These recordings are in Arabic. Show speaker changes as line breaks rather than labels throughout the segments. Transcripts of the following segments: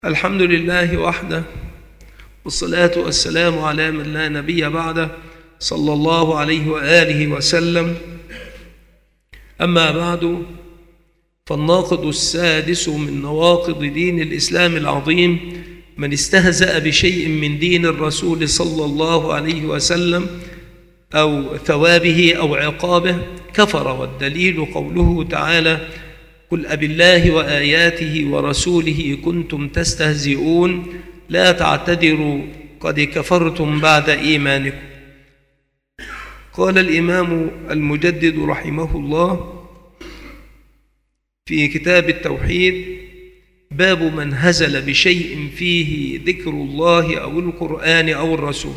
الحمد لله وحده، والصلاة والسلام على من لا نبي بعده، صلى الله عليه وآله وسلم. أما بعد، فالناقض السادس من نواقض دين الإسلام العظيم من استهزأ بشيء من دين الرسول صلى الله عليه وسلم أو ثوابه أو عقابه كفر، والدليل قوله تعالى: قل أبالله وآياته ورسوله كنتم تستهزئون لا تعتذروا قد كفرتم بعد إيمانكم. قال الإمام المجدد رحمه الله في كتاب التوحيد: باب من هزل بشيء فيه ذكر الله أو القرآن أو الرسول.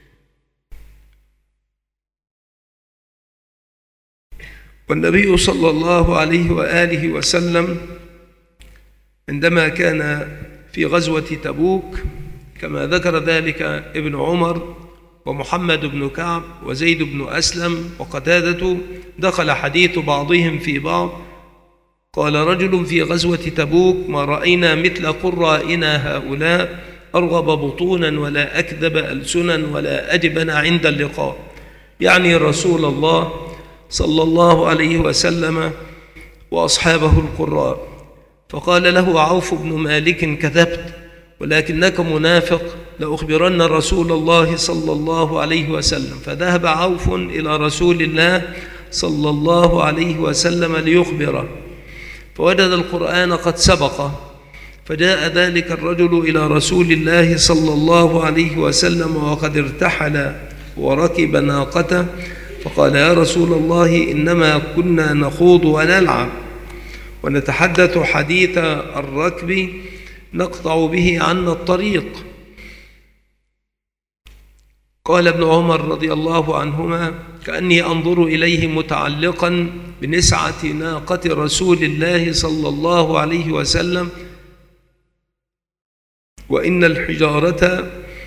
والنبي صلى الله عليه وآله وسلم عندما كان في غزوة تبوك، كما ذكر ذلك ابن عمر ومحمد بن كعب وزيد بن أسلم وقتادة، دخل حديث بعضهم في بعض. قال رجل في غزوة تبوك: ما رأينا مثل قرائنا هؤلاء أرغب بطونا ولا أكذب ألسنا ولا أجبن عند اللقاء، يعني رسول الله صلى الله عليه وسلم وأصحابه القراء. فقال له عوف بن مالك: كذبت، ولكنك منافق، لأخبرن رسول الله صلى الله عليه وسلم. فذهب عوف إلى رسول الله صلى الله عليه وسلم ليخبره، فوجد القرآن قد سبقه. فجاء ذلك الرجل إلى رسول الله صلى الله عليه وسلم وقد ارتحل وركب ناقته، فقال: يا رسول الله، إنما كنا نخوض ونلعب ونتحدث حديث الركب نقطع به عنا الطريق. قال ابن عمر رضي الله عنهما: كأني أنظر إليه متعلقا بنسعة ناقة رسول الله صلى الله عليه وسلم، وإن الحجارة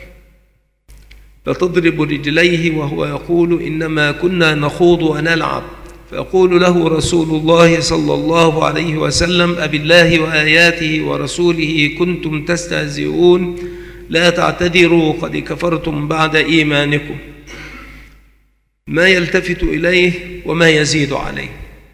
لتضرب رجليه وهو يقول: إنما كنا نخوض ونلعب. فيقول له رسول الله صلى الله عليه وسلم: أبالله وآياته ورسوله كنتم تستهزئون لا تعتذروا قد كفرتم بعد إيمانكم. ما يلتفت إليه وما يزيد عليه.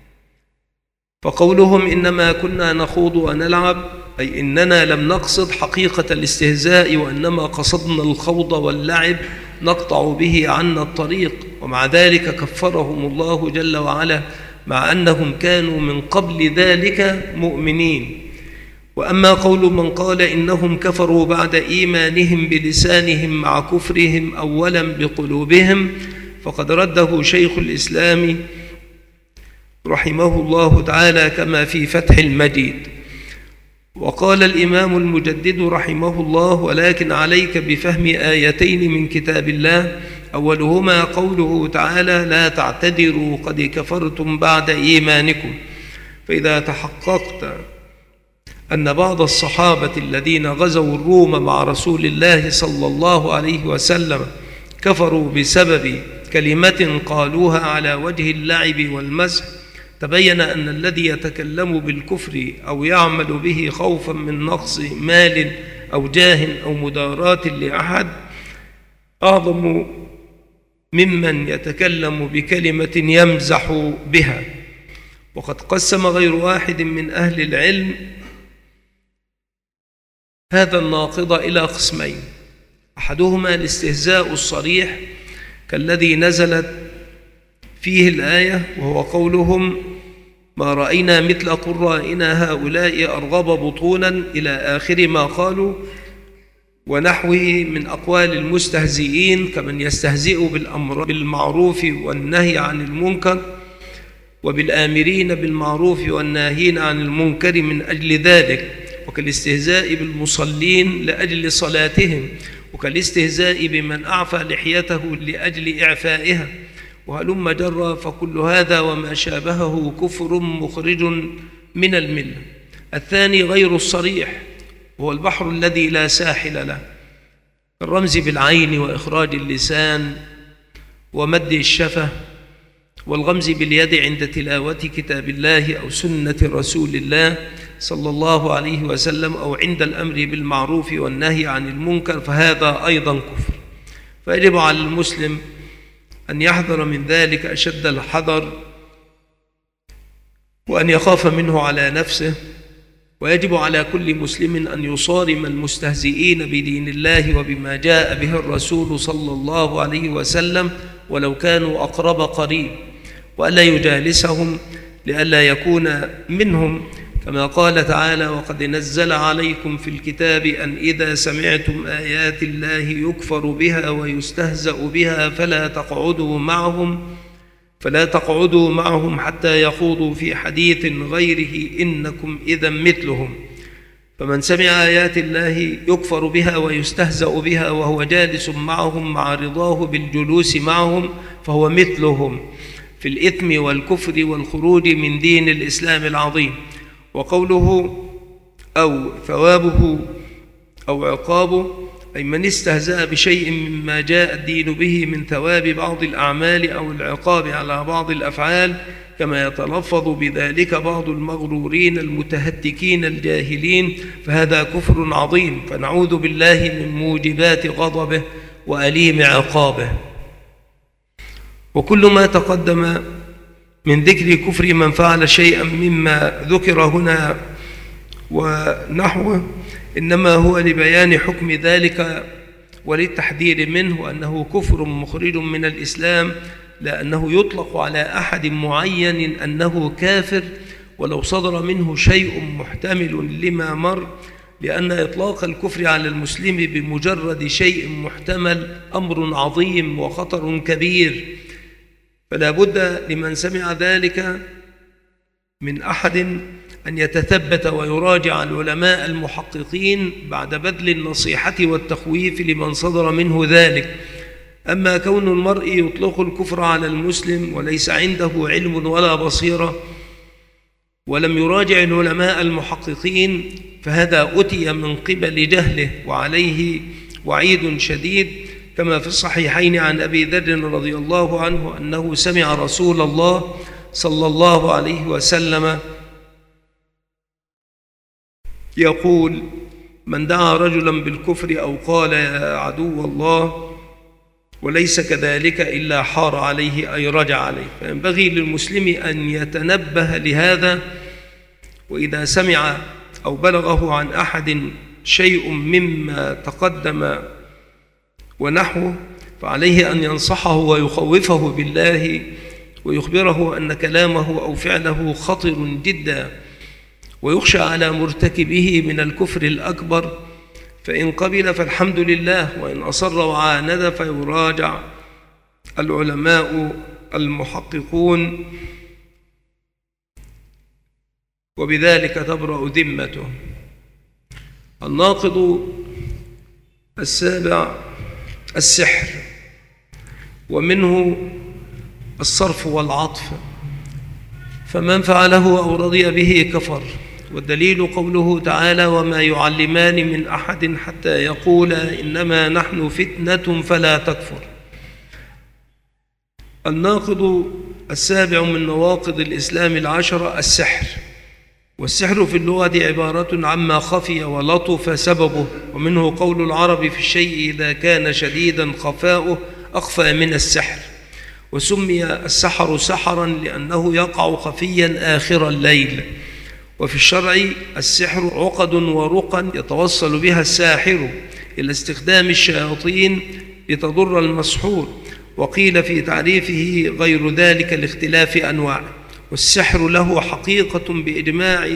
فقولهم إنما كنا نخوض ونلعب أي إننا لم نقصد حقيقة الاستهزاء، وإنما قصدنا الخوض واللعب نقطع به عنا الطريق. ومع ذلك كفرهم الله جل وعلا، مع أنهم كانوا من قبل ذلك مؤمنين. وأما قول من قال إنهم كفروا بعد إيمانهم بلسانهم مع كفرهم أولا بقلوبهم، فقد رده شيخ الإسلام رحمه الله تعالى كما في فتح المجيد. وقال الإمام المجدد رحمه الله: ولكن عليك بفهم آيتين من كتاب الله، أولهما قوله تعالى: لا تعتذروا قد كفرتم بعد إيمانكم. فإذا تحققت أن بعض الصحابة الذين غزوا الروم مع رسول الله صلى الله عليه وسلم كفروا بسبب كلمة قالوها على وجه اللعب والمزح، تبين أن الذي يتكلم بالكفر أو يعمل به خوفا من نقص مال أو جاه أو مداراة لأحد أعظم ممن يتكلم بكلمة يمزح بها. وقد قسم غير واحد من أهل العلم هذا الناقض إلى قسمين: أحدهما الاستهزاء الصريح كالذي نزلت فيه الآية، وهو قولهم: ما رأينا مثل قرائنا هؤلاء أرغب بطونا إلى آخر ما قالوا، ونحوه من أقوال المستهزئين كمن يستهزئ بالأمر بالمعروف والنهي عن المنكر، وبالآمرين بالمعروف والناهين عن المنكر من أجل ذلك، وكالاستهزاء بالمصلين لأجل صلاتهم، وكالاستهزاء بمن أعفى لحيته لأجل إعفائها، وهلم جرى. فكل هذا وما شابهه كفر مخرج من الملة. الثاني غير الصريح، وهو البحر الذي لا ساحل له، الرمز بالعين وإخراج اللسان ومد الشفة والغمز باليد عند تلاوة كتاب الله أو سنة رسول الله صلى الله عليه وسلم أو عند الأمر بالمعروف والنهي عن المنكر فهذا أيضا كفر. فيجب على المسلم أن يحذر من ذلك أشد الحذر وأن يخاف منه على نفسه. ويجب على كل مسلم أن يصارم المستهزئين بدين الله وبما جاء به الرسول صلى الله عليه وسلم ولو كانوا أقرب قريب، وألا يجالسهم لئلا يكون منهم، كما قال تعالى: وقد نزل عليكم في الكتاب أن إذا سمعتم آيات الله يكفر بها ويستهزأ بها فلا تقعدوا معهم حتى يخوضوا في حديث غيره إنكم إذا مثلهم. فمن سمع آيات الله يكفر بها ويستهزأ بها وهو جالس معهم مع رضاه بالجلوس معهم فهو مثلهم في الإثم والكفر والخروج من دين الإسلام العظيم. وقوله أو ثوابه أو عقابه، أي من استهزأ بشيء مما جاء الدين به من ثواب بعض الأعمال أو العقاب على بعض الأفعال، كما يتلفظ بذلك بعض المغرورين المتهتكين الجاهلين، فهذا كفر عظيم، فنعوذ بالله من موجبات غضبه وأليم عقابه. وكل ما تقدم من ذكر كفر من فعل شيئا مما ذكر هنا ونحوه إنما هو لبيان حكم ذلك وللتحذير منه، وأنه كفر مخرج من الإسلام، لأنه يطلق على أحد معين أنه كافر ولو صدر منه شيء محتمل لما مر، لأن إطلاق الكفر على المسلم بمجرد شيء محتمل أمر عظيم وخطر كبير. فلا بد لمن سمع ذلك من أحد أن يتثبت ويراجع العلماء المحققين بعد بذل النصيحة والتخويف لمن صدر منه ذلك. أما كون المرء يطلق الكفر على المسلم وليس عنده علم ولا بصيرة ولم يراجع العلماء المحققين فهذا أتي من قبل جهله وعليه وعيد شديد، كما في الصحيحين عن أبي ذر رضي الله عنه أنه سمع رسول الله صلى الله عليه وسلم يقول: من دعا رجلا بالكفر أو قال يا عدو الله وليس كذلك إلا حار عليه أي رجع عليه. فينبغي للمسلم أن يتنبه لهذا، وإذا سمع أو بلغه عن أحد شيء مما تقدم ونحوه فعليه أن ينصحه ويخوفه بالله ويخبره أن كلامه أو فعله خطر جدا ويخشى على مرتكبه من الكفر الأكبر، فإن قبل فالحمد لله، وإن أصر وعاند فيراجع العلماء المحققون، وبذلك تبرأ ذمته. الناقض السابع السحر، ومنه الصرف والعطف، فمن فعله أو رضي به كفر. والدليل قوله تعالى: وما يعلمان من أحد حتى يقولا إنما نحن فتنة فلا تكفر. الناقض السابع من نواقض الإسلام العشرة السحر. والسحر في اللغة عبارة عما خفي ولطف سببه، ومنه قول العرب في الشيء إذا كان شديدا خفاؤه أخفى من السحر. وسمي السحر سحرا لأنه يقع خفيا آخر الليل. وفي الشرع السحر عقد ورقا يتوصل بها الساحر إلى استخدام الشياطين لتضر المسحور، وقيل في تعريفه غير ذلك لاختلاف أنواعه. والسحر له حقيقة بإجماع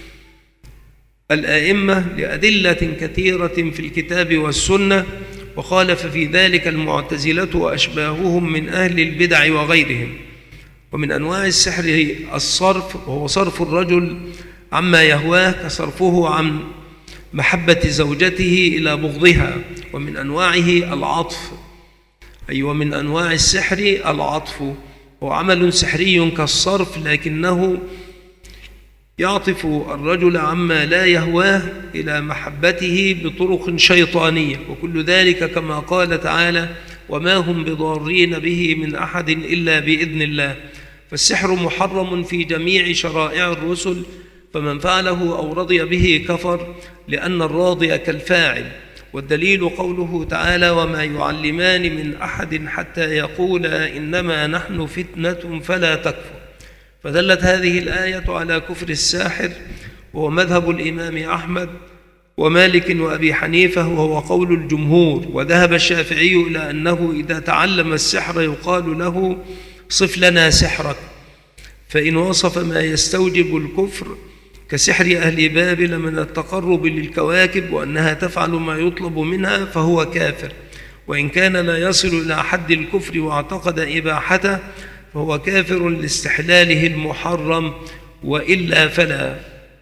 الآئمة لأدلة كثيرة في الكتاب والسنة، وخالف في ذلك المعتزلة وأشباههم من أهل البدع وغيرهم. ومن أنواع السحر الصرف، وهو صرف الرجل عما يهواه كصرفه عن محبة زوجته إلى بغضها. ومن أنواعه العطف، أي ومن أنواع السحر العطف، هو عمل سحري كالصرف لكنه يعطف الرجل عما لا يهواه إلى محبته بطرق شيطانية، وكل ذلك كما قال تعالى: وما هم بضارين به من أحد إلا بإذن الله. فالسحر محرم في جميع شرائع الرسل، فمن فعله أو رضي به كفر، لأن الراضي كالفاعل. والدليل قوله تعالى: وما يعلمان من أحد حتى يقولا إنما نحن فتنة فلا تكفر. فدلت هذه الآية على كفر الساحر، وهو مذهب الإمام أحمد ومالك وأبي حنيفة، وهو قول الجمهور. وذهب الشافعي إلى أنه إذا تعلم السحر يقال له: صف لنا سحرك. فإن وصف ما يستوجب الكفر كسحر أهل بابل من التقرب للكواكب وأنها تفعل ما يطلب منها فهو كافر، وإن كان لا يصل إلى حد الكفر واعتقد إباحته فهو كافر لاستحلاله المحرم، وإلا فلا.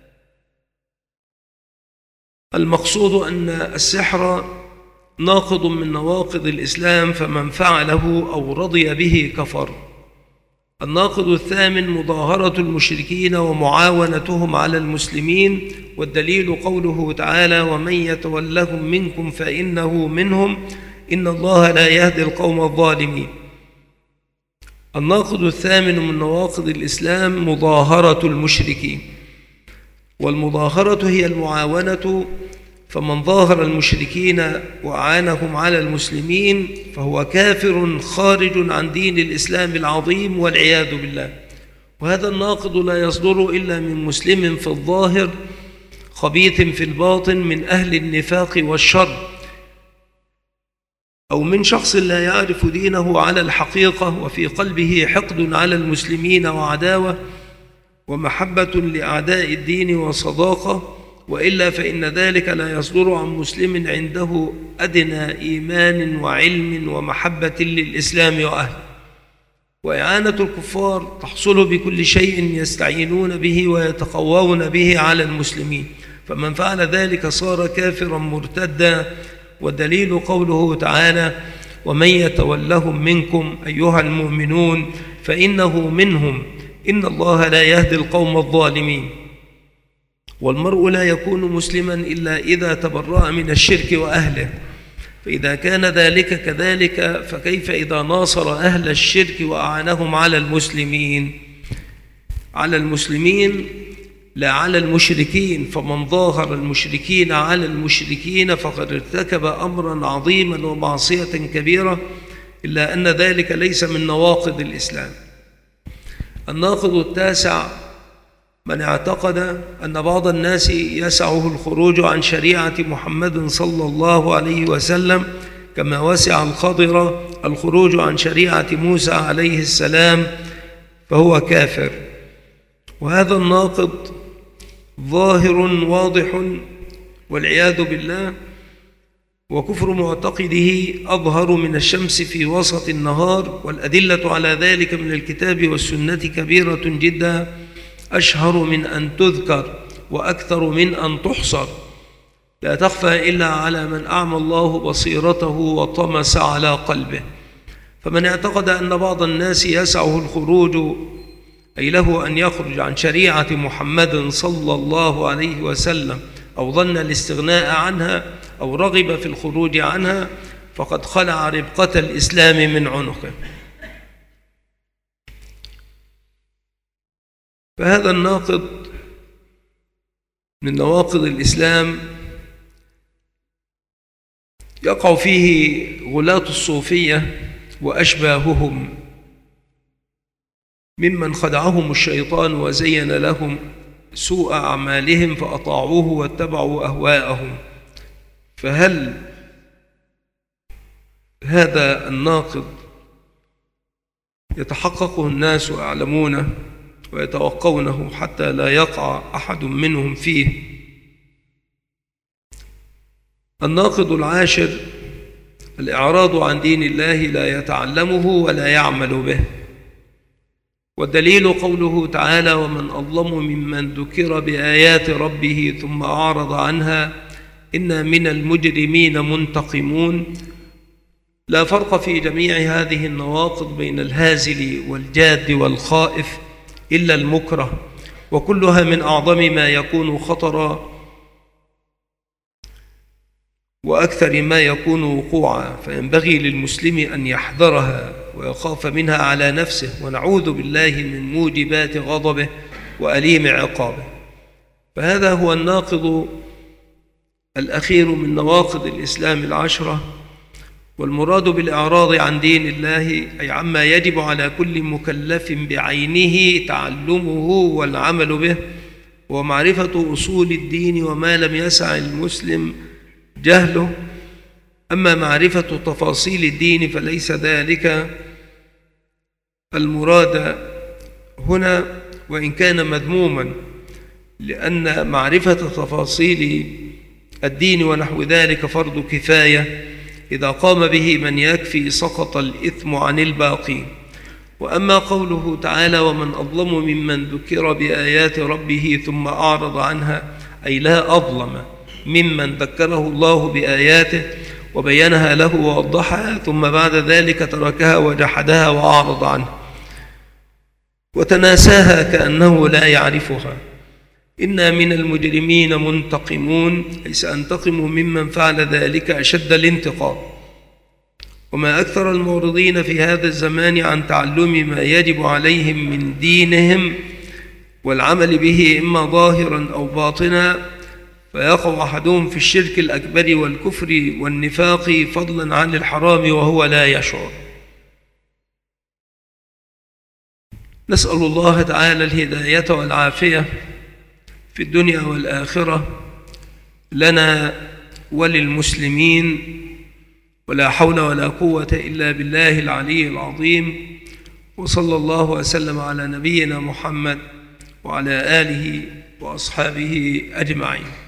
المقصود أن السحر ناقض من نواقض الإسلام، فمن فعله أو رضي به كفر. الناقض الثامن مظاهرة المشركين ومعاونتهم على المسلمين، والدليل قوله تعالى: ومن يتولهم منكم فإنه منهم إن الله لا يهدي القوم الظالمين. الناقض الثامن من نواقض الإسلام مظاهرة المشركين، والمظاهرة هي المعاونة، فمن ظاهر المشركين وأعانهم على المسلمين فهو كافر خارج عن دين الإسلام العظيم والعياذ بالله. وهذا الناقض لا يصدر إلا من مسلم في الظاهر خبيث في الباطن من أهل النفاق والشر، أو من شخص لا يعرف دينه على الحقيقة وفي قلبه حقد على المسلمين وعداوة ومحبة لأعداء الدين وصداقة، وإلا فإن ذلك لا يصدر عن مسلم عنده أدنى إيمان وعلم ومحبة للإسلام وأهله. وإعانة الكفار تحصل بكل شيء يستعينون به ويتقوون به على المسلمين، فمن فعل ذلك صار كافرا مرتدا. والدليل قوله تعالى: ومن يتولهم منكم أيها المؤمنون فإنه منهم إن الله لا يهدي القوم الظالمين. والمرء لا يكون مسلما إلا إذا تبرأ من الشرك وأهله، فإذا كان ذلك كذلك فكيف إذا ناصر أهل الشرك وأعانهم على المسلمين؟ على المسلمين لا على المشركين، فمن ظاهر المشركين على المشركين فقد ارتكب أمرا عظيما ومعصية كبيرة، إلا أن ذلك ليس من نواقض الإسلام. الناقض التاسع من اعتقد أن بعض الناس يسعه الخروج عن شريعة محمد صلى الله عليه وسلم كما وسع الخضر الخروج عن شريعة موسى عليه السلام فهو كافر. وهذا الناقض ظاهر واضح والعياذ بالله، وكفر معتقده أظهر من الشمس في وسط النهار، والأدلة على ذلك من الكتاب والسنة كبيرة جدا، أشهر من أن تذكر وأكثر من أن تحصر، لا تخفى إلا على من أعمى الله بصيرته وطمس على قلبه. فمن اعتقد أن بعض الناس يسعه الخروج، أي له أن يخرج عن شريعة محمد صلى الله عليه وسلم، أو ظن الاستغناء عنها أو رغب في الخروج عنها، فقد خلع ربقة الإسلام من عنقه. فهذا الناقض من نواقض الإسلام يقع فيه غلاة الصوفية وأشباههم ممن خدعهم الشيطان وزين لهم سوء أعمالهم فأطاعوه واتبعوا أهواءهم. فهل هذا الناقض يتحقق الناس ويعلمونه ويتوقونه حتى لا يقع أحد منهم فيه؟ الناقض العاشر الإعراض عن دين الله لا يتعلمه ولا يعمل به. والدليل قوله تعالى: ومن أظلم ممن ذكر بآيات ربه ثم أعرض عنها إنا من المجرمين منتقمون. لا فرق في جميع هذه النواقض بين الهازل والجاد والخائف إلا المكره، وكلها من أعظم ما يكون خطرا وأكثر ما يكون وقوعا، فينبغي للمسلم أن يحذرها ويخاف منها على نفسه، ونعوذ بالله من موجبات غضبه وأليم عقابه. فهذا هو الناقض الأخير من نواقض الإسلام ال10. والمراد بالإعراض عن دين الله أي عما يجب على كل مكلف بعينه تعلمه والعمل به، ومعرفة أصول الدين وما لم يسع المسلم جهله. أما معرفة تفاصيل الدين فليس ذلك المراد هنا، وإن كان مذموما، لأن معرفة تفاصيل الدين ونحو ذلك فرض كفاية، إذا قام به من يكفي سقط الإثم عن الباقي. وأما قوله تعالى: ومن أظلم ممن ذكر بآيات ربه ثم أعرض عنها، أي لا أظلم ممن ذكره الله بآياته وبينها له ووضحها ثم بعد ذلك تركها وجحدها وأعرض عنها وتناساها كأنه لا يعرفها. إنا من المجرمين منتقمون، أي سأنتقم ممن فعل ذلك أشد الانتقام. وما أكثر المعرضين في هذا الزمان عن تعلم ما يجب عليهم من دينهم والعمل به إما ظاهرا أو باطنا، فيقع أحدهم في الشرك الأكبر والكفر والنفاق فضلا عن الحرام وهو لا يشعر. نسأل الله تعالى الهداية والعافية في الدنيا والآخرة لنا وللمسلمين، ولا حول ولا قوة إلا بالله العلي العظيم. وصلى الله وسلم على نبينا محمد وعلى آله وأصحابه أجمعين.